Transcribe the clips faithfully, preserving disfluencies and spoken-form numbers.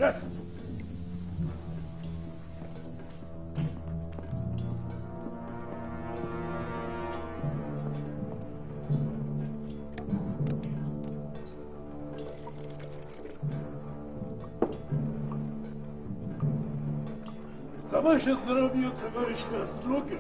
دست. Ваше здоровье, товарищ Кострокин.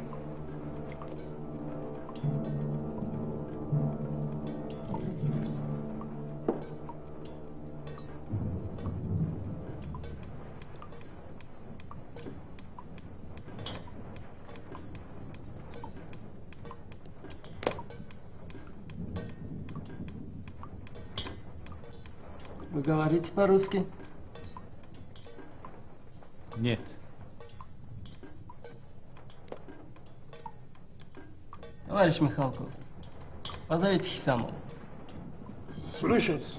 Вы говорите по-русски? Нет. Товарищ Михалков, позовите Хисамова. Слушаюсь.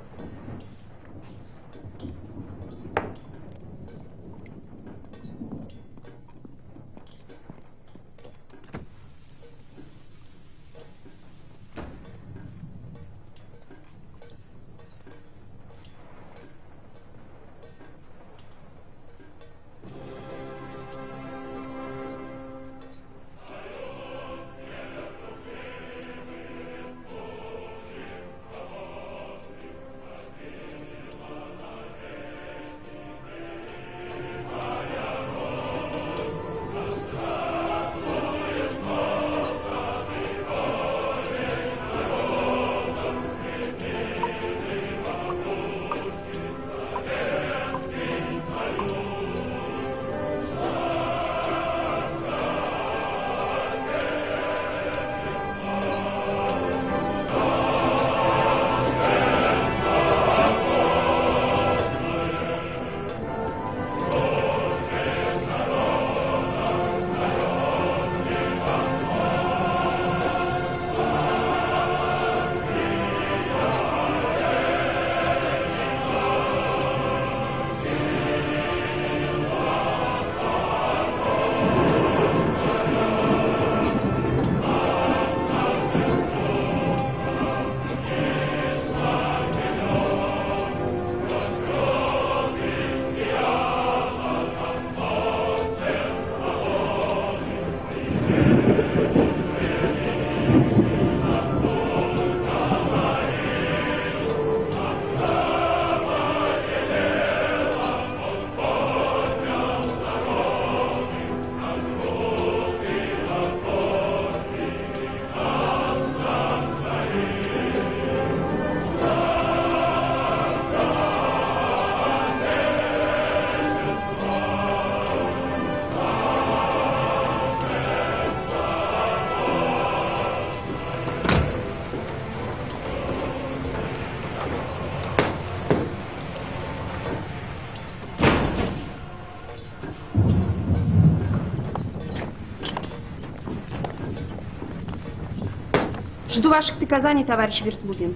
Жду ваших приказаний, товарищ Вертлугин.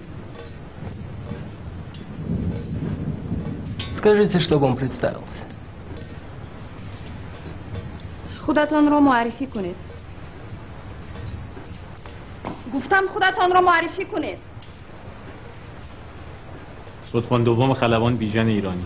Скажите, чтобы он представился. خودتان را معرفی کنید. گفتم خودتان را معرفی کنید. ستبان دوم خلبان بیژن ایرانی.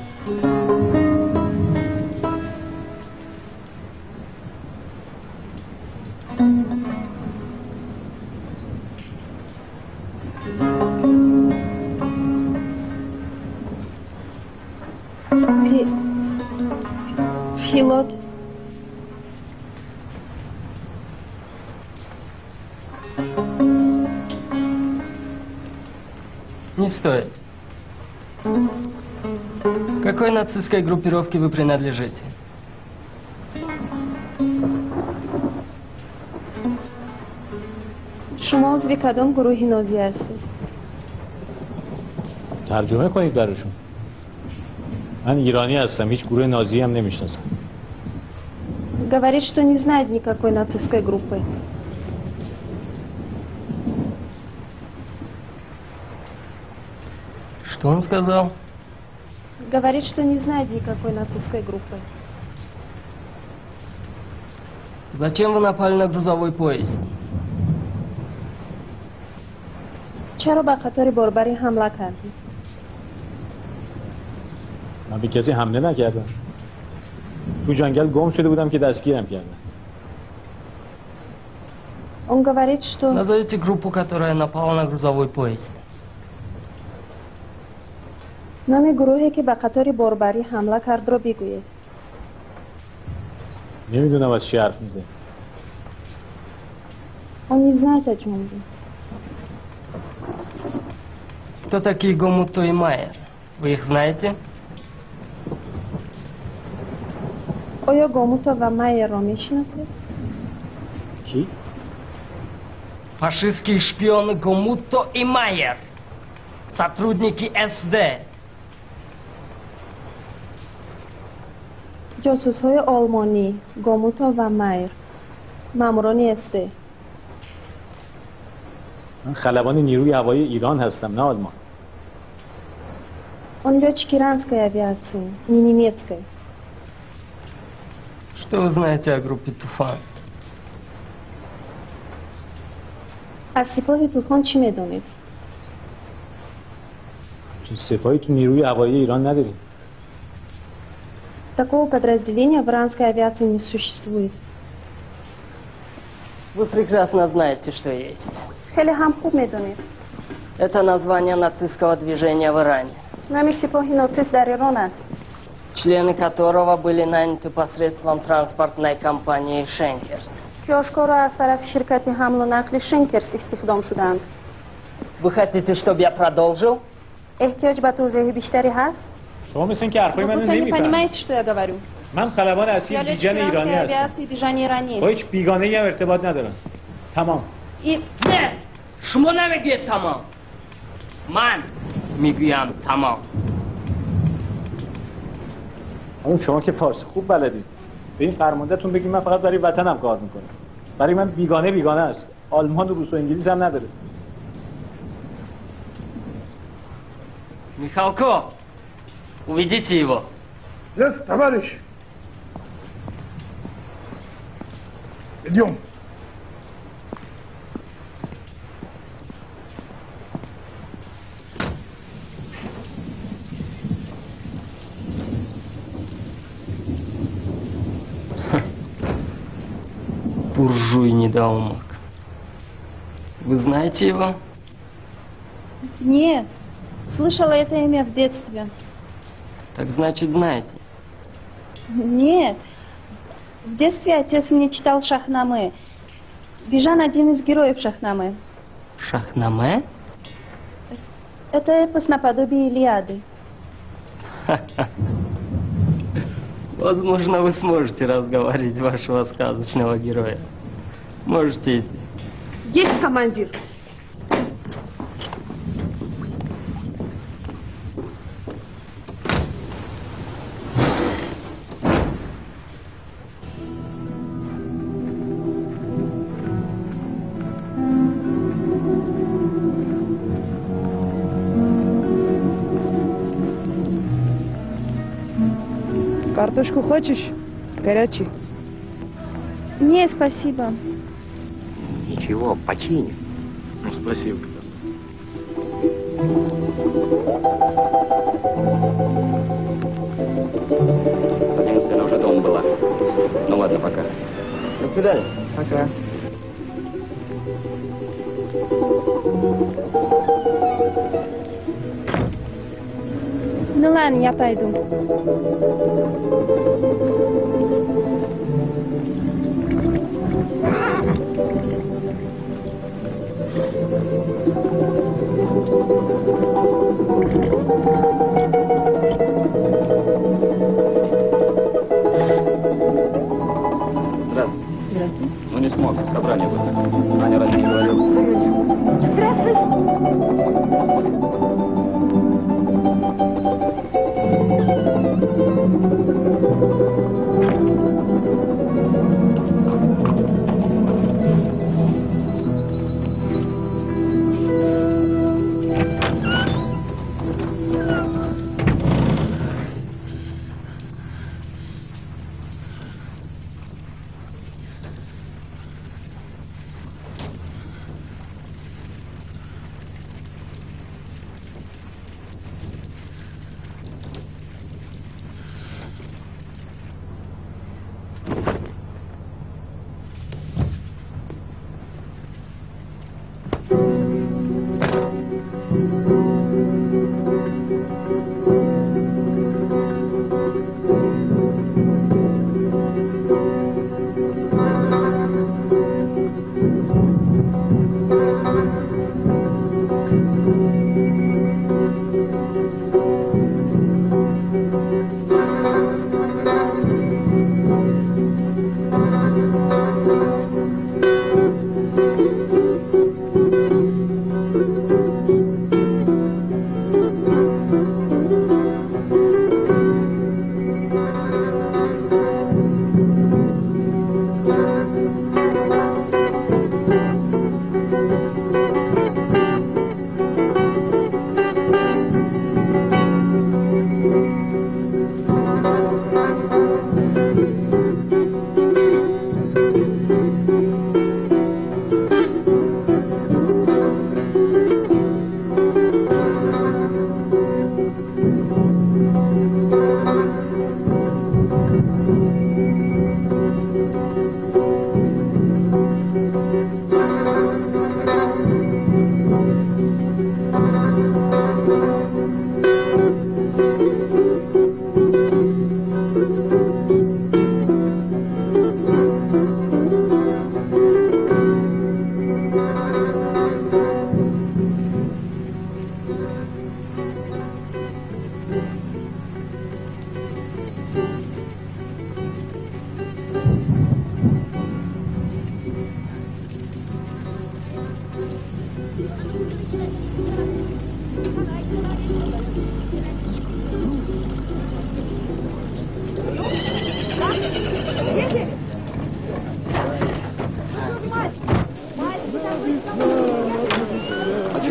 Пилот. Не стоит. К какой нацистской группировке вы принадлежите? شما عضو کدام گروهی نازی هستید؟ ترجمه کنید براشون. من ایرانی هستم، هیچ گروه نازی هم نمیشناسم. Говорит, что не знает никакой нацистской группы. Что он сказал? Говорит, что не знает никакой нацистской группы. Зачем вы напали на грузовой поезд? چرا به قطار باربری حمله کردید؟ من به کسی حمله نکردم. تو جنگل گم شده بودم که دستگیرم کردن. Он говорит, что... Назовите группу, которая напала на грузовой поезд. نام گروهی که به قطار باربری حمله کرد را بگویید. نمیدونم از چی حرف میزنی. Он не знает о чем вы. Кто такие Гомуто и Майер? Вы их знаете? آیا گاموتا و مایر را میشناسید؟ کی؟ Фашистские шпионы Гомуто и Майер. Сотрудники эс дэ. جاسوس های آلمانی گاموتا و مایر ماموران استه. من خلبان نیروی هوایی ایران هستم نه آلمان. Он летчики иранской авиации, не немецкой. Что вы знаете о группе Туфан? از سپاه طوفان چی میدونید؟ چون سپاهی تو نیروی هوایی ایران نداریم. Такого подразделения в иранской авиации не существует. Вы прекрасно знаете, что есть. خیلی هم خوب میدونید. Это название нацистского движения в Иране, نام سپاه ناتیست در ایران است члены которого были наняты посредством транспортной компании «Шенкерс». که آشکارا از طرف شرکت حمل و نقل شنکرز استخدام شدند. Вы хотите, чтобы я продолжил? احتیاج به توضیح بیشتری هست؟ شما مثل اینکه حرفای منو Вы не نمیفهمید. понимаете, что я говорю? من خلبان اصیل Я بیژن летчик ایرانی иранской هستم. авиации движения با Ирани. هیچ بیگانه‌ای هم ارتباط ندارم. تمام. И Нет! Шмо намегует тамам. Ман мигуям тамам. اون شما که فارسی خوب بلدید. به این فرماندهتون بگید من فقط برای وطنم کار میکنم. برای من بیگانه بیگانه است. آلمان و روس و انگلیس هم نداره. Михалков, уведите его. Есть, товарищ. Идем. Буржуй недоумок. Вы знаете его? Нет, слышала это имя в детстве. Так значит, знаете. Нет, в детстве отец мне читал Шахнаме. Бижан один из героев Шахнаме. Шахнаме? Это эпос наподобие Илиады. Возможно, вы сможете разговорить вашего сказочного героя. Можете идти. Есть, командир. Картошку хочешь? Горячий. Не, спасибо. Ничего, починим. Ну, спасибо. одиннадцать она уже дома была. Ну ладно, пока. До свидания. Пока. Ну ладно, я пойду. Здравствуйте. Здравствуйте. Ну не смог, собрание было. Аня разве не говорила?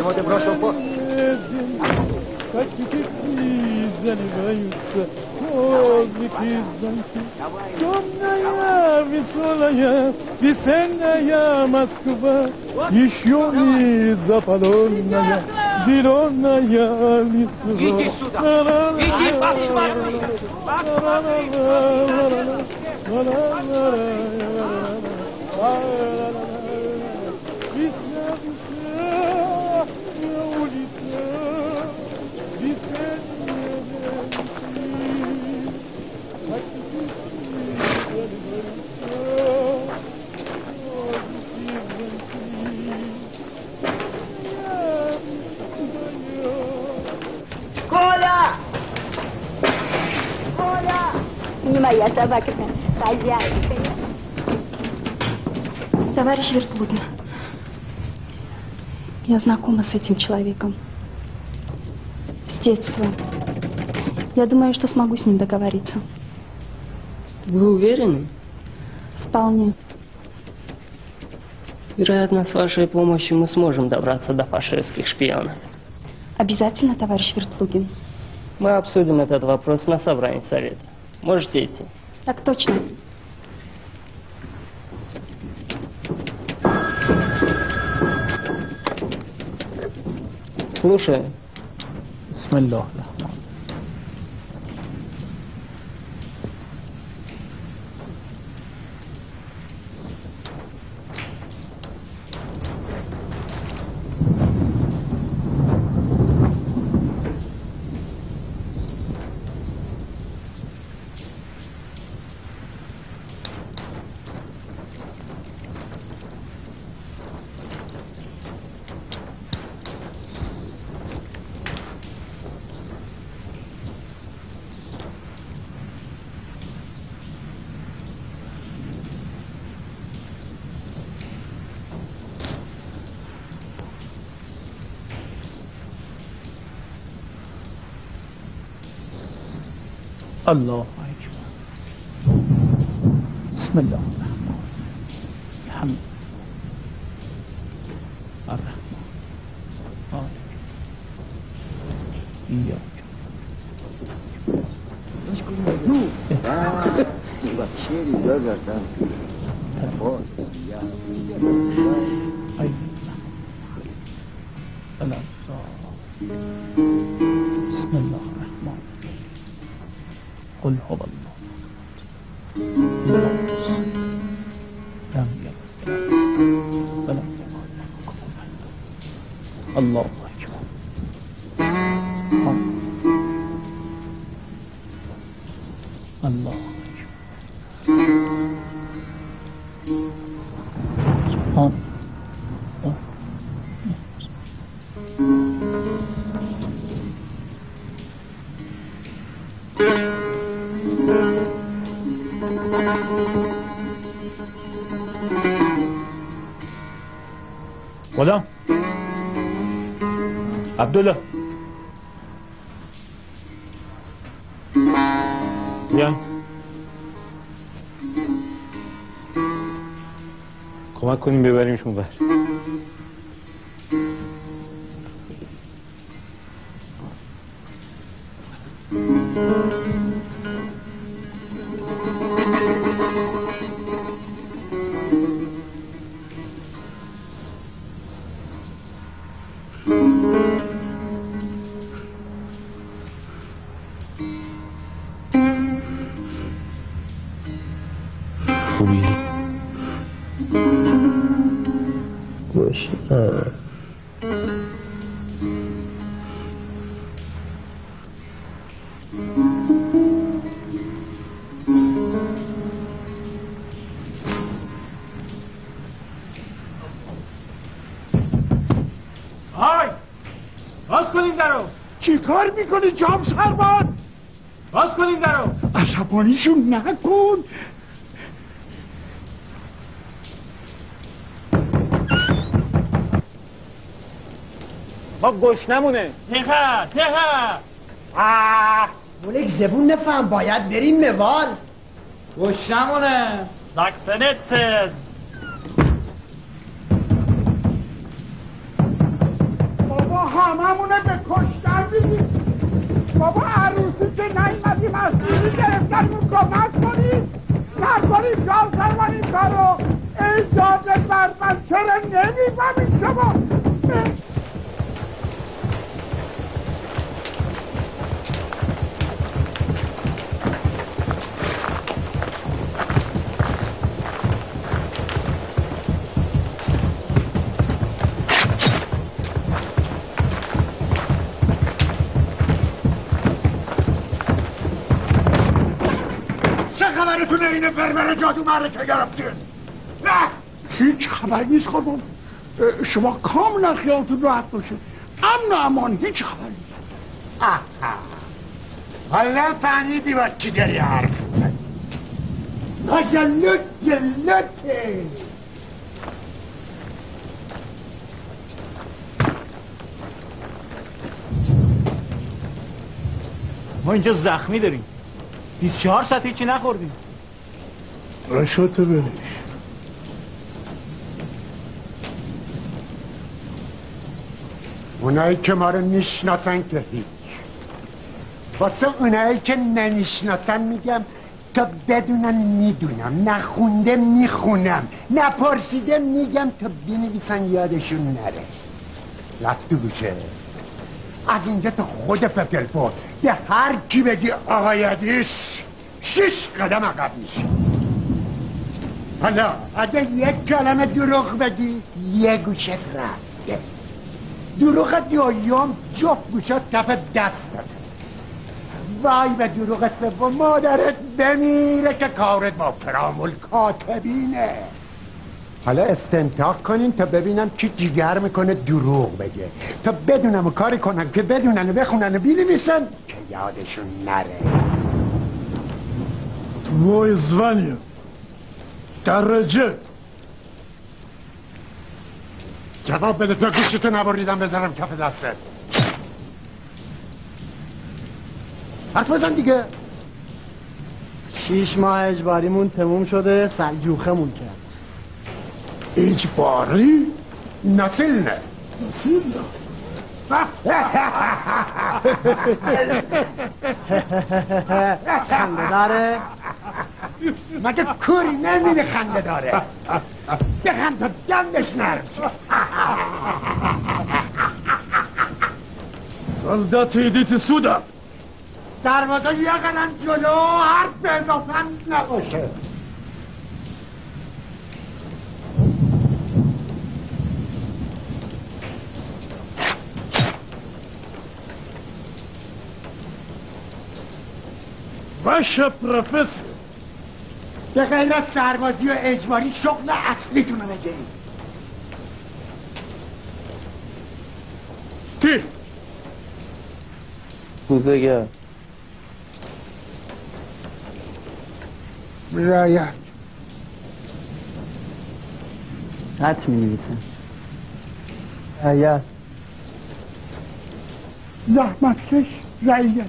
Primo te proszę po... Темная, веселая, весенняя Москва, еще не запаленная, зеленая листва. Иди сюда! Иди, посмотри! Весна, весна, улица, весенняя Коля! Коля! Не моя собака, хозяйка. Товарищ Вертлугин, я знакома с этим человеком. С детства. Я думаю, что смогу с ним договориться. Вы уверены? Вполне. Вероятно, с вашей помощью мы сможем добраться до фашистских шпионов. Обязательно, товарищ Вертлугин. Мы обсудим этот вопрос на собрании совета. Можете идти. Так точно. Слушаю. Бисмиллах. الله أكبر بسم الله الرحمن الحمد الرحمن مالك إياك Вообще ребята там. Вот, я тебя называю. أي الله بسم الله الرحمن قل هو الله لم يلد ولم يولد الله أكبر الله أكبر سبحان الله غلام عبدالله بیاین کمک کنیم ببریمش اونور خوبی گشنه های باز کنیم درو چی کار میکنی جام سربان باز کنیم درو عصبانیشون نکن ما گشنمونه تخه تخه آه مولک زبون نفهم باید بریم موال گشنمونه زاکسنت هممونه به کشتن میدیم. بابا عروسی که نیمدیم از دیری گرفتنمون کمک کنید. نکنید جان سرمان این کارو. اجازه بر من چرا نمیفهمید شما؟ خبرتونه اینه بربر جادو معرکه گرفتین؟ نه هیچ خبری نیست خانم. شما کاملا خیالتون راحت باشه. امن و امان هیچ خبری نیست. آها حالا فهمیدی با چی داری حرف میزنی؟ تجلط جلته. ما اینجا زخمی داریم. بیست و چهار ساعت هیچی نخوردیم. رشوتو بریش. اونایی که ما رو میشناسن که هیچ. واسه اونایی که نمیشناسن میگم تا بدونن میدونم، نخونده میخونم، نپرسیده میگم تا بنویسن یادشون نره. رفت تو گوشه از اینجا تا خود پپلپور به هر کی بگی آقای عدیس شش قدم عقب میشه. حالا اگه یک کلمه دروغ بگی یه گوشت رفته. دروغ دویم جفت گوشت کف دست داده. وای به دروغ سوم مادرت بمیره که کارت با کرام الکاتبینه. حالا استنتاق کنین تا ببینم کی جیگر میکنه دروغ بگه، تا بدونم و کاری کنن که بدونن و بخونن و بنویسن که یادشون نره. Твое звание درجه. جواب بده تا گوشتو نبریدم بذارم کف دستت. حرف بزن دیگه. شیش ماه اجباریمون تموم شده، سلجوخمون کرد. اجباری؟ نسل نه. نسل نه. خنده داره؟ مگه کوری نمیده خنده داره؟ بخند تا دندش نرم شد. Солдаты, идите сюда. دروازه یه قدم جلو، حرف به اضافه نباشه. Ваша профессия. به غیر از سربازی و اجباری شغل اصلیتونو بگید. Ты. بوزگر. رایت. خط می نویسم. رایت. زحمت کش رایت.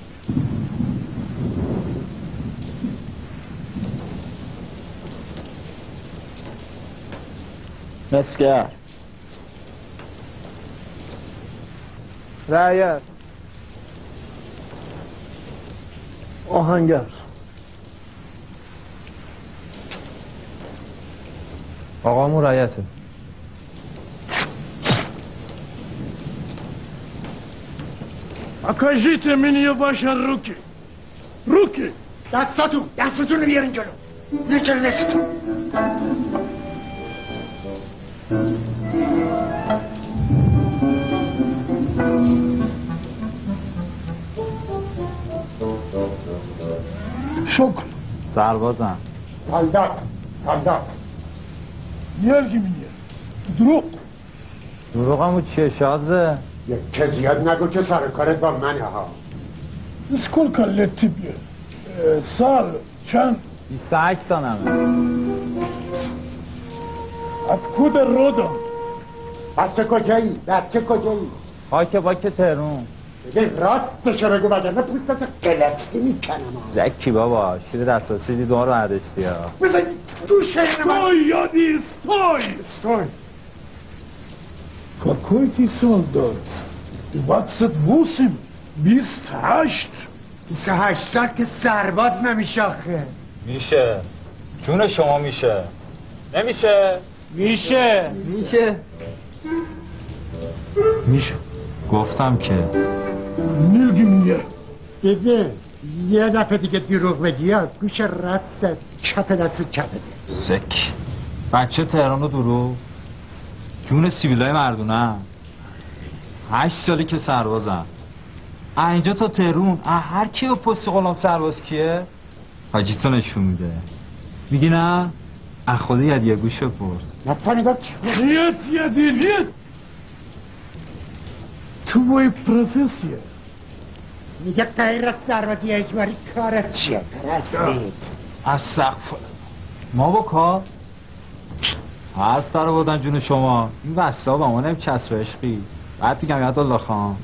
مسگر. رعیت. آهنگر. آقامون رعیته. Окажите мне ваши руки. Руки. دستاتون دستاتون رو بیارین جلو. نه جلو دستاتون. شکر. سربازم. سالدات سالدات. Верьте мне. Друг. دروغمو چیه شازه؟ یک که زیاد نگو که سر کارت با منه ها. Сколько лет тебе? سال چند؟ بیست و هشت سالمه. Откуда родом? بچه کجایی؟ بچه کجایی؟ خاک باک تهرون. بگه راستشو بگو وگرنه پوستت قلفتی میکنم. زکی بابا شیر دسترسی دید اون رو نداشتی ها. بزن دوشه من. Стой, Яди, стой! Стой! Какой ты солдат? двадцать восемь بیست و هشت بیست و هشت سال که سرباز نمیشه آخه. میشه جون شما میشه نمیشه میشه میشه میشه گفتم که نمیگه دیگه یه دفعه دیگه دروغ بگی ها گوش رد چپ دست چپه سک بچه تهران رو درو جون سیویلای مردونه هشت سالی که سربازم اینجا تا تهرون هر کی و پست غلام سرباز کیه حاجی تو نشون میده میگی نه از خدا ید یه گوش بپرس نفهمیدم چی نیت یدی نیت توی پروفسیه میگه غیر از سربازی اجباری کارت چیه؟ رسید از سقف ما با کار حرف داره بودن جون شما این وصله با ما نمی کسر عشقی بعد بگم یاد الله خان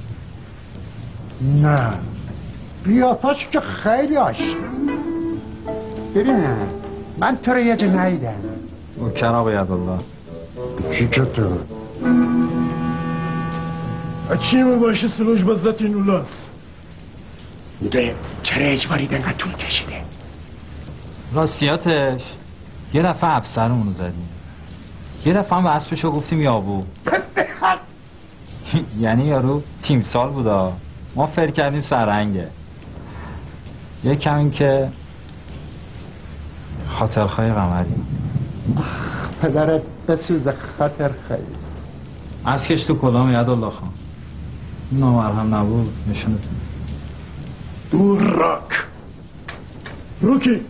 نه بیافاش که خیلی آشنا ببینم من تو رو یه جا نایدم اون کن آقا یاد الله چی تو؟ چی باشه سلوش بزدت این اولاس میگه چرا اجباری دنگه طول کشیده راستیاتش یه دفعه افسرمونو زدیم یه دفعه هم به اسبشو گفتیم یابو یعنی یارو تیمسال بودا ما فکر کردیم سرنگه یه کمی که خاطرخواه قمری پدرت بسوز خاطر خیلی از کش تو کلام یاد الله خان نامرهم نبود نشونتون دور راک روکی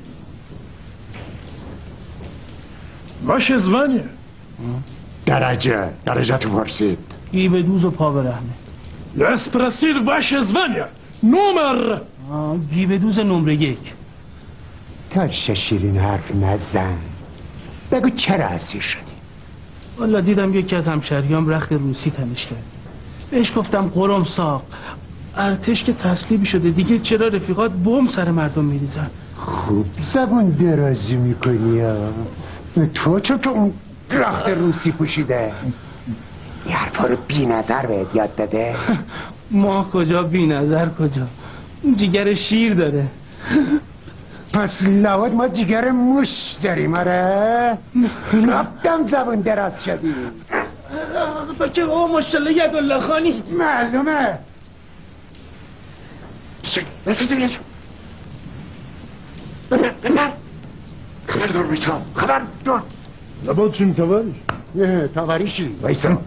باشه زمانیه درجه درجه تو پرسید ای به دوز و پا برهنه Я спросил ваше звание. Номер. گی به دوز نمره یک تا شیرین حرف نزن بگو چرا اسیر شدی والا دیدم یکی از همشهریام رخت روسی تنش کرد بهش گفتم قرم ساق ارتش که تسلیم شده دیگه چرا رفیقات بم سر مردم میریزن خوب زبون درازی میکنی ها تو چون که اون رخت روسی پوشیده یه حرفا رو بی نظر بهت یاد داده ما کجا بی نظر کجا جیگر شیر داره پس لابد ما جیگر موش داریم آره رفتم زبون دراز شدی تو که او ماشالله ید الله خانی معلومه بسید بیشو ببر ببر خبر دار بیتا خبر دار لابد چیم توریش نه تاوریشی وایسا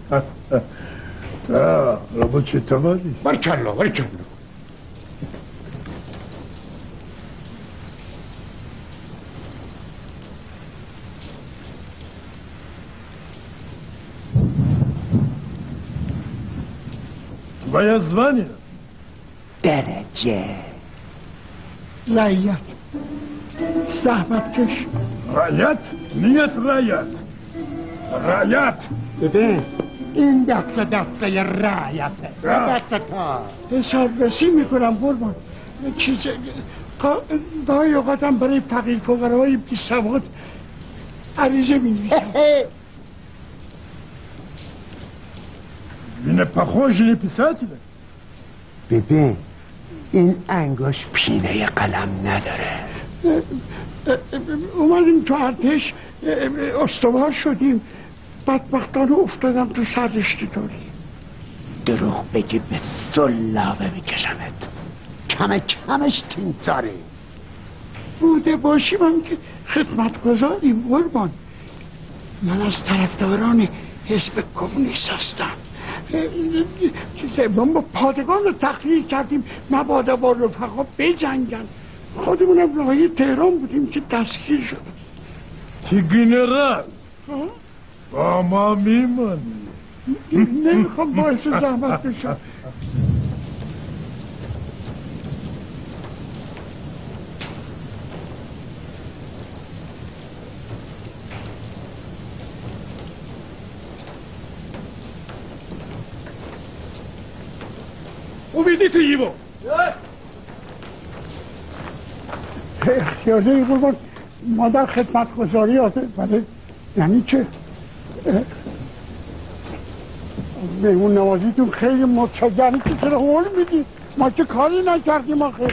تا لابد چه توریش بارکالله بارکالله Твоя звание? درجه رایت زحمت کش رایت؟ نیت رایت رایت ببین این دسته دسته رایته دسته تا حسابرسی میکنم قربان چیز گاهی اوقاتم برای فقیر فقرهای بی سواد عریضه می‌نویسم Вы не похожи на писателя? ببین این انگوش پینه قلم نداره اومدیم تو ارتش استوار شدیم بدبختانه افتادم تو سررشته داری دروغ بگی به سلابه میکشمت کم کمش تیمساری بوده باشیم هم که خدمت گذاریم قربان من از طرفداران حزب کمونیست هستم ما با پادگان رو تخلیه کردیم مبادا با رفقا بجنگن خودمونم راهی تهران بودیم که دستگیر شد تی گنرال با ما میمانی نمیخوام باعث زحمت بشم Уведите его! خیاله قربان ما در خدمت گذاری آده بله یعنی چه مهمون نوازیتون خیلی متشکرم که چرا حول میدی ما که کاری نکردیم آخه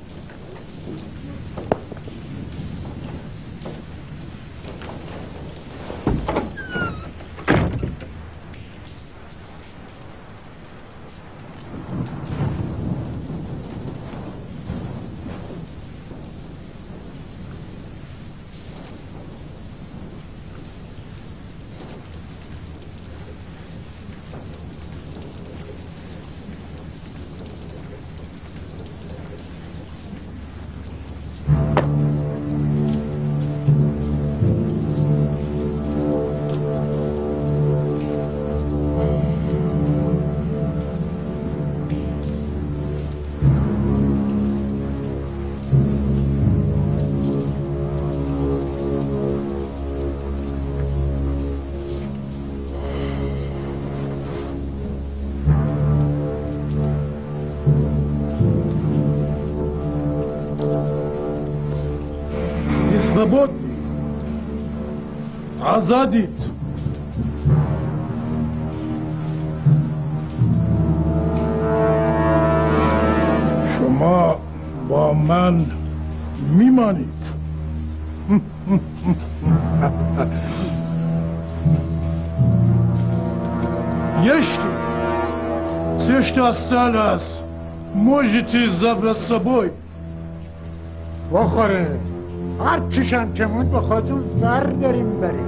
свободны, آزادید. شما با من میمانید. Jeszcze все, что осталось, можете забрать с собой. بخوره هر چیشم که موند با خودتون برداریم بریم.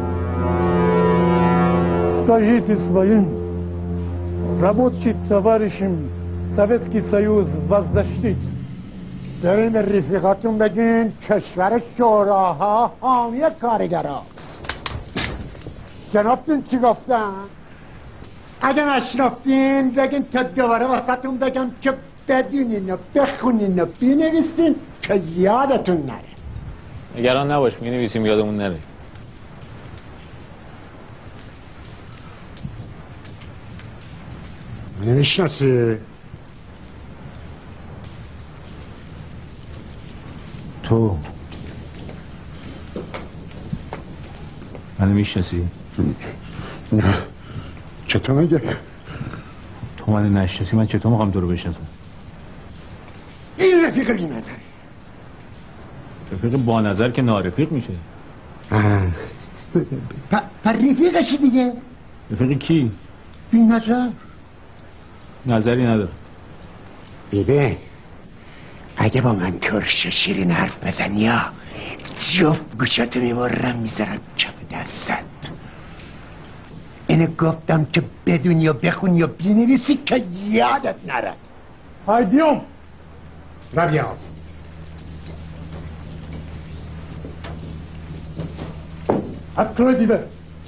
Скажите своим рабочим товарищам Советский Союз вас защитит. بریم به رفیقاتون بگین کشور شوراها حامی کارگراست. جنابتون چی گفتن؟ اگه نشنافتین بگین تا دوباره واسهتون بگم که بدونین و بخونین و بینویسین که یادتون نره. نگران نباش مینویسیم یادمون نره. نمیشناسی؟ تو منو میشناسی؟ نه چطور میگه؟ تو منو نشناسی من چطور میخوام تو رو بشناسم؟ این رفیق بی نظره. رفیق با نظر که نارفیق میشه. پر رفیقشی دیگه؟ رفیق کی؟ بی نظر. نظری نداره. بیبه اگه با من ترش شیرین حرف بزنی یا جفت گوشاتو میبرم میذارم چپ دستت. اینو گفتم که بدونی و بخونی و بینویسی که یادت نره. Пойдем. رابیام Открой дверь.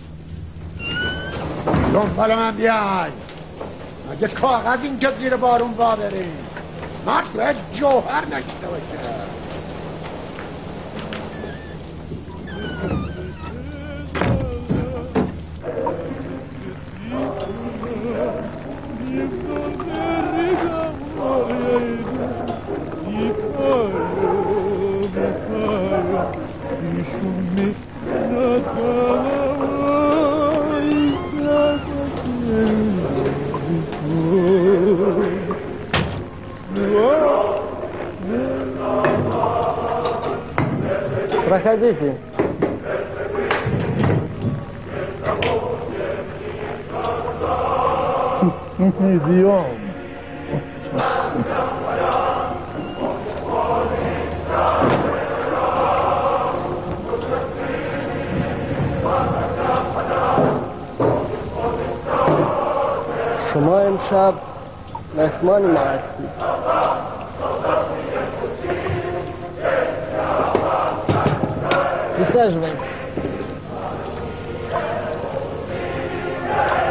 دنبال من بیای. اگه کاغذ اینجا زیر بارون وا بریم مرد باید جوهر نشته باشه. Проходите. Идем. شما امشب مهمان ما هستید. Присаживайтесь.